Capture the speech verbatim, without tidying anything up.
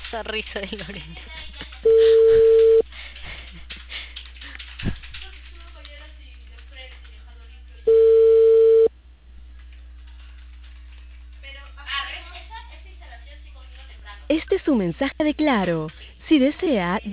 Esa risa de Lorena. Este es un mensaje de Claro. Si desea